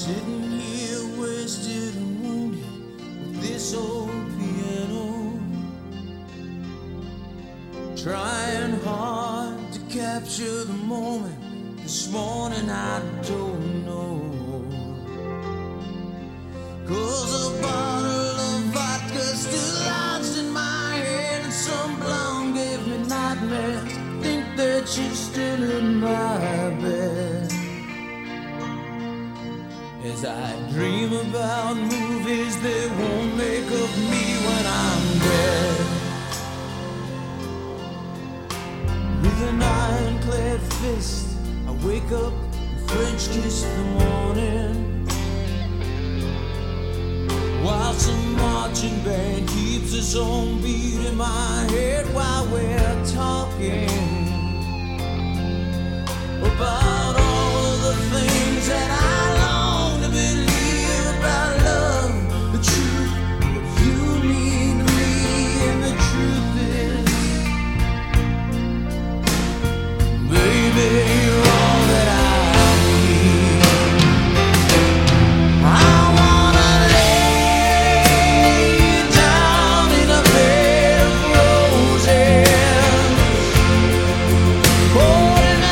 Sitting here wasted and wounded with this old piano, trying hard to capture the moment. This morning I don't know, 'cause a bottle of vodka still lodged in my head, and some blonde gave me nightmares. Think that she's still in my bed as I dream about movies they won't make of me when I'm dead. With an ironclad fist, I wake up and French kiss the morning, while some marching band keeps its own beat in my head while we're talking about all of the things that I long to believe about love, the truth, what you need me, and the truth is, baby, you're all that I need. I wanna lay you down in a bed of roses. Oh,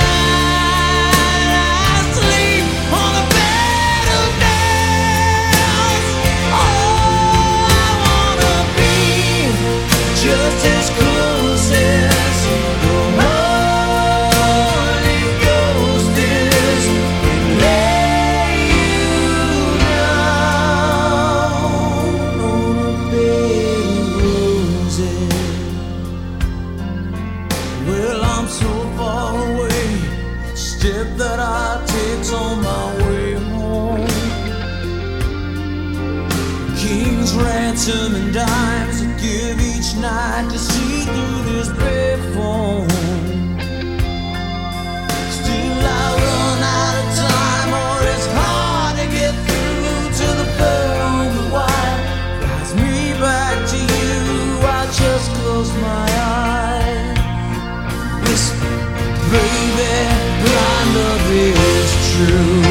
just as close as the Holy Ghost is, and lay you down on a bed of roses. Well, I'm so far away, step that I take's on my way home. King's ransom and dimes I give each night to see through this payphone. Still I run out of time, or it's hard to get through to the bird on the wire. Flies me back to you, I just close my eyes. Whisper, baby, blind love is true.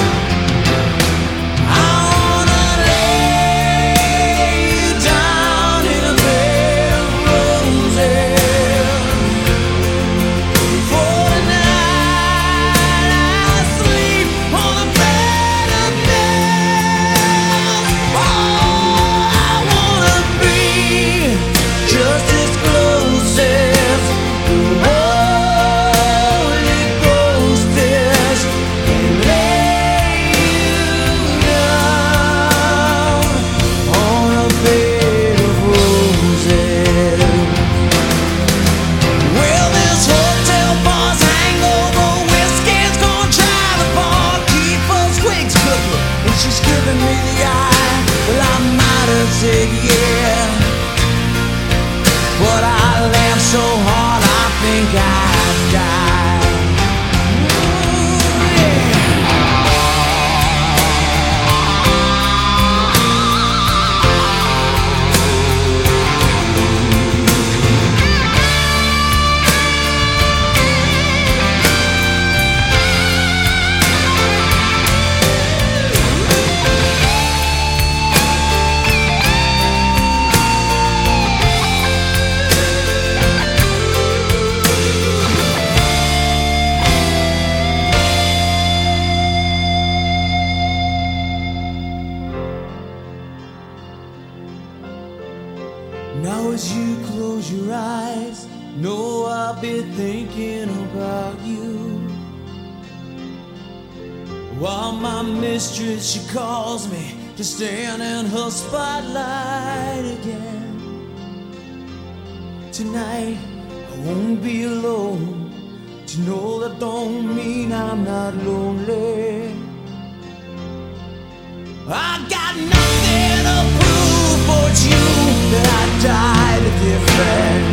Yeah, but I laughed so hard I think I'd die. Ooh, yeah. Now as you close your eyes, know I'll be thinking about you, while my mistress, she calls me to stand in her spotlight again. Tonight I won't be alone, to know that don't mean I'm not lonely. I got nothing to prove, for it's you that I died to defend.